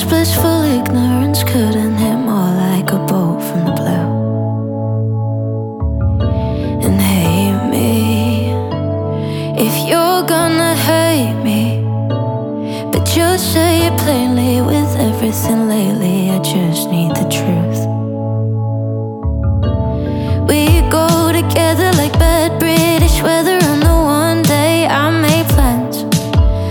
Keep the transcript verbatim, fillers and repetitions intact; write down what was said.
blissful ignorance couldn't hit more like a bolt from the blue. And hate me if you're gonna hate me, but just say it plainly. With everything lately, I just need the truth.